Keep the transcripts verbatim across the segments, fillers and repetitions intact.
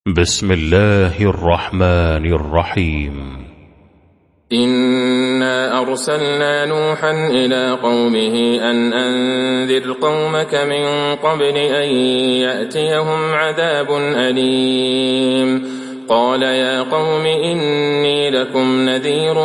بسم الله الرحمن الرحيم. إنا أرسلنا نوحا إلى قومه أن أنذر قومك من قبل أن يأتيهم عذاب أليم. قال يا قوم إني لكم نذير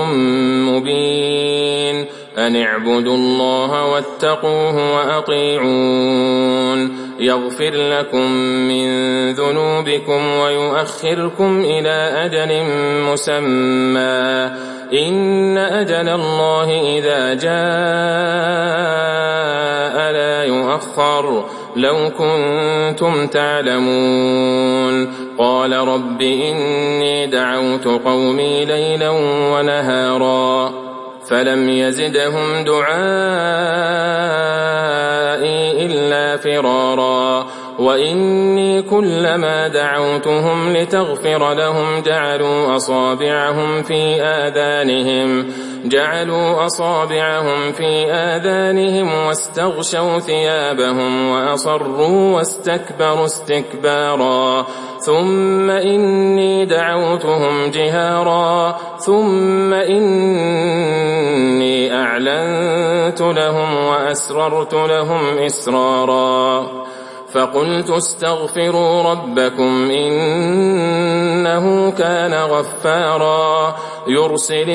مبين أن اعبدوا الله واتقوه وأطيعون يغفر لكم من ذنوبكم ويؤخركم إلى أجل مسمى إن أجل الله إذا جاء لا يؤخر لو كنتم تعلمون. قال رب إني دعوت قومي ليلا ونهارا فلم يزدهم دعائي إلا فرارا وإني كلما دعوتهم لتغفر لهم جعلوا أصابعهم في آذانهم جعلوا أصابعهم في آذانهم واستغشوا ثيابهم وأصروا واستكبروا استكبارا ثم إني دعوتهم جهارا ثم إني أعلنت لهم وأسررت لهم إسرارا فقلت استغفروا ربكم إنه كان غفارا يرسل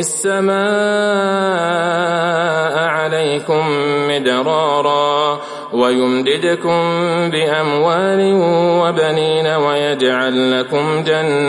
السماء عليكم مدرارا ويمددكم بأموال وبنين ويجعل لكم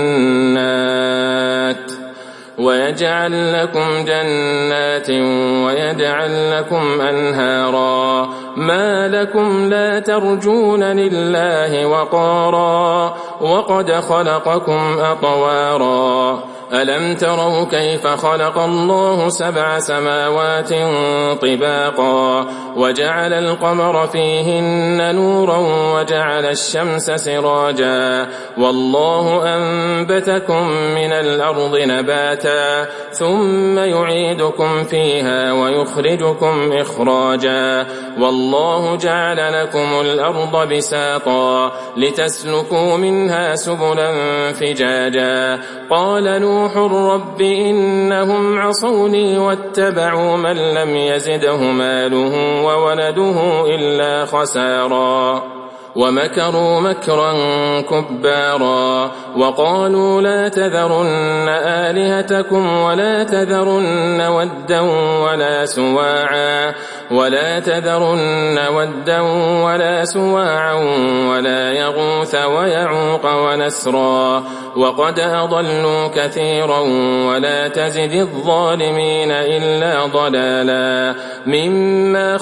جنات ويجعل لكم جنات ويجعل لكم أنهارا ما لكم لا ترجون لله وقارا وقد خلقكم أطوارا ألم تروا كيف خلق الله سبع سماوات طباقا وجعل القمر فيهن نورا وجعل الشمس سراجا والله أنبتكم من الأرض نباتا ثم يعيدكم فيها ويخرجكم إخراجا والله جعل لكم الأرض بساطا لتسلكوا منها سبلا فجاجا. قال نوح رب إنهم عصوني واتبعوا من لم يزده ماله وولده إلا خسارا ومكروا مكرا كبارا وقالوا لا تذرن آلهتكم ولا تذرن ودا ولا سواعا ولا تذرن ودا ولا سواعا ولا يغوث ويعوق ونسرا وقد أضلوا كثيرا ولا تزد الظالمين إلا ضلالا مما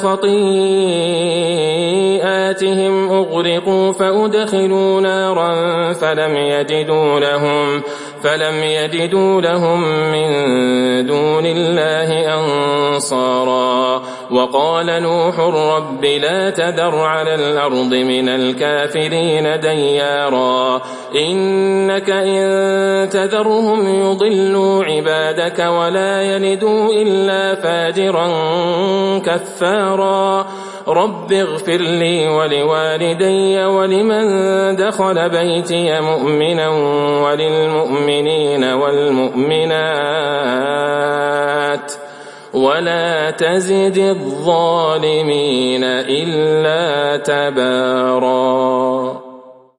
خطيئاتهم أغرقوا فأدخلوا نارا فلم يجدوا لهم فلم يجدوا لهم من دون الله أنصارا. وقال نوح رب لا تذر على الأرض من الكافرين ديارا إنك إن تذرهم يضلوا عبادك ولا يلدوا إلا فاجرا كفارا. رب اغفر لي ولوالدي ولمن دخل بيتي مؤمنا وللمؤمنين والمؤمنات ولا تزد الظالمين إلا تبارا.